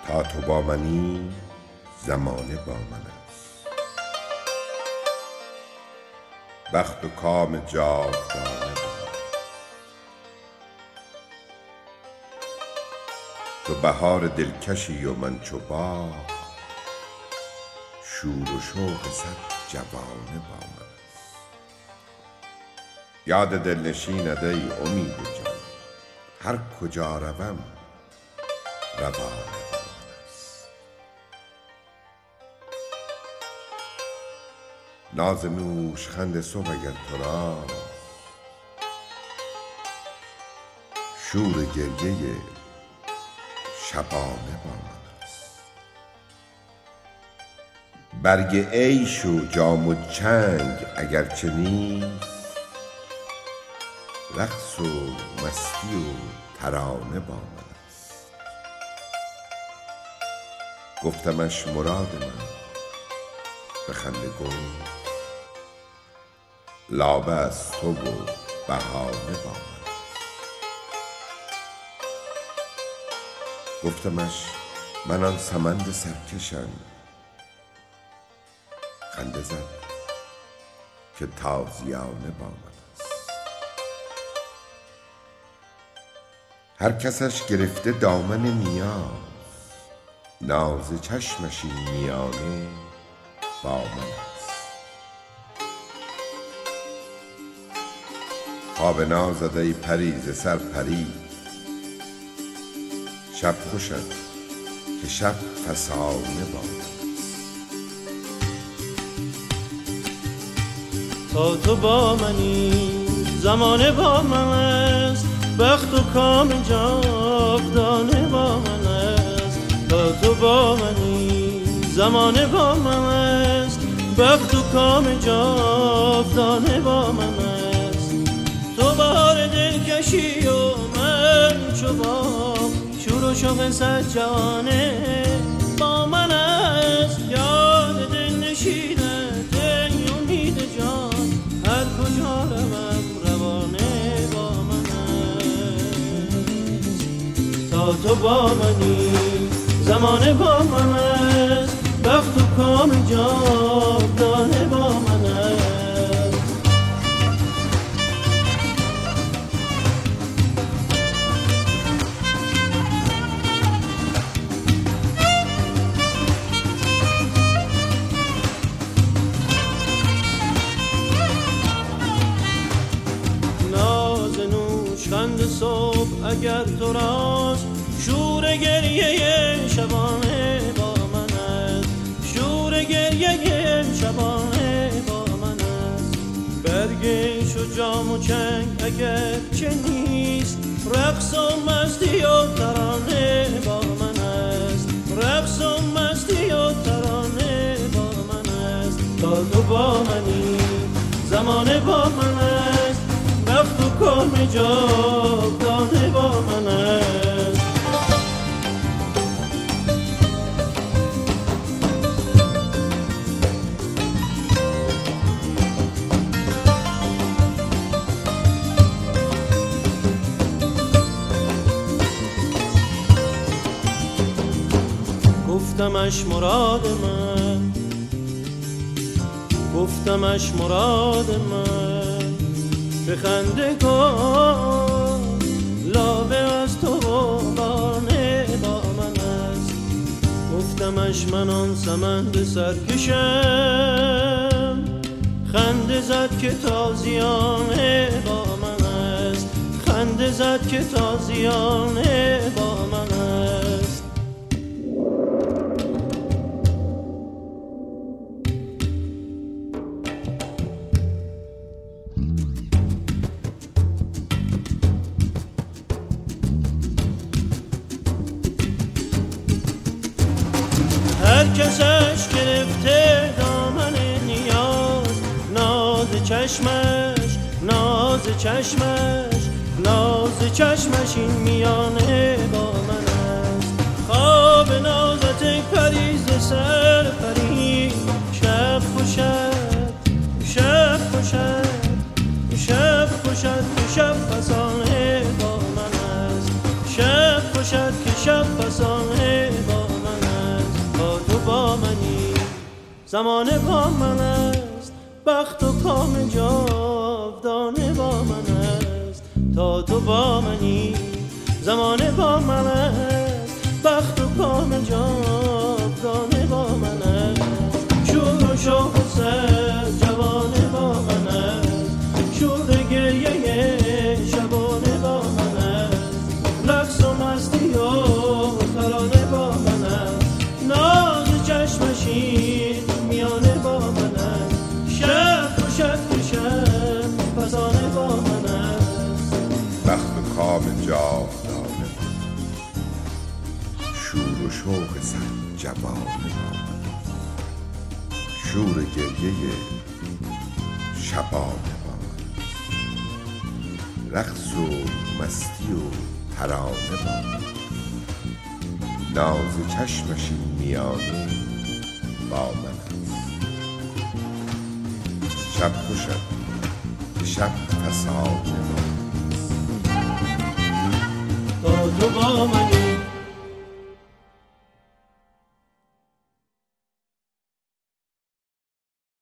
تا تو با منی زمانه با من است. بخت و کام جاودانه با من. تو بهار دلکشی و من چو باغ، شور و شوق صد جوانه با من است. یاد دلنشینت ای امید جان، هر کجا روم روانه با من است. ناز نوشخند صبح اگر تو راست، شور گریه شبانه با من است. برگ عیش و جام و چنگ اگرچه نیست، رقص و مستی و ترانه با من است. گفتمش مراد من، به خنده گفت لابه از تو و بهانه با من است. گفتمش من آن سمند سرکشم، خنده زد که تازیانه با من است. هر کسش گرفته دامن نیاز، ناز چشمش این میانه با من است. خواب نازت ای پری ز سر پرید، شب خوشت که شب فسانه با من است. تا تو با منی زمانه با من است، بخت و کام جاودانه با من است. تا تو با منی زمانه با من است، بخت و کام جاودانه با من است. تو بهار دلکشی و من چو باغ، شور و شوق صد جوانه با من است. یاد دلنشینت ای امید جان، هر کجا روم روانه با من است. تا تو با منی زمانه با من است، بخت و کام جاودانه با من است. نوشخند صبح اگر تو راست، شور گریه شبانه با من است. شور گریه شبانه با من است. برگش و جام و چنگ اگر چه نیست، رقص و مستی و ترانه با من است. رقص و مستی و ترانه با من است. تا تو با منی زمانه با من است، بخت و کام جاودانه با من است. گفتمش مراد من، گفتمش مراد من، به خنده گفت لابه از تو بانه با من است. گفتمش من آن سمند سرکشم، خنده زد که تازیانه با من است. خنده زد که تازیانه با من است. هر کسش گرفته دامن نیاز، ناز چشمش ناز چشمش ناز چشمش این میانه با من است. خواب نازت ای پری ز سر پرید، شب خوشد شب خوشد شب خوشد که شب فسانه با من است. شب خوشد که شب فسانه با من است. زمانه با من است، بخت و کام جاودانه با من است. تا تو با منی زمانه با من است، بخت و کام جاودانه با من است. شور و شوق سر جوانه با من است، شور گریه شبانه با من است. رقص و مستی و ترانه با من است، ناز چشمشی میانه با من است. شب و شب و شب فسانه با من است. بخت و کام جاودانه، شور و شوق سر جوانه با من، شور گریه شبانه با من، رقص و مستی و ترانه با من، ناز چشمش میانه با من است. شب و شب فسانه با من. تا تو با منی